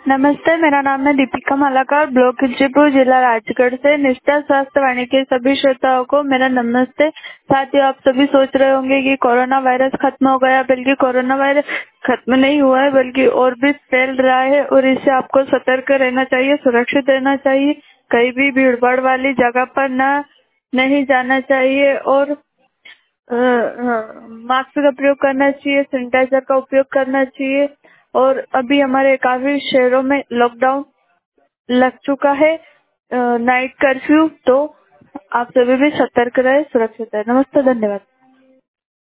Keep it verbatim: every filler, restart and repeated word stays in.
नमस्ते, मेरा नाम है दीपिका मालाकार, ब्लॉक खिजरीपुर, जिला राजगढ़ से। निष्ठा स्वास्थ्य वाणी के सभी श्रोताओं को मेरा नमस्ते। साथियों, आप सभी सोच रहे होंगे कि कोरोना वायरस खत्म हो गया, बल्कि कोरोना वायरस खत्म नहीं हुआ है, बल्कि और भी फैल रहा है और इससे आपको सतर्क रहना चाहिए, सुरक्षित रहना चाहिए। कहीं भी भीड़ भाड़ वाली जगह पर न नहीं जाना चाहिए और अ, हाँ, मास्क का प्रयोग करना चाहिए, सैनिटाइजर का उपयोग करना चाहिए। और अभी हमारे काफी शहरों में लॉकडाउन लग चुका है, नाइट कर्फ्यू, तो आप सभी भी सतर्क रहे, सुरक्षित रहे। नमस्ते, धन्यवाद।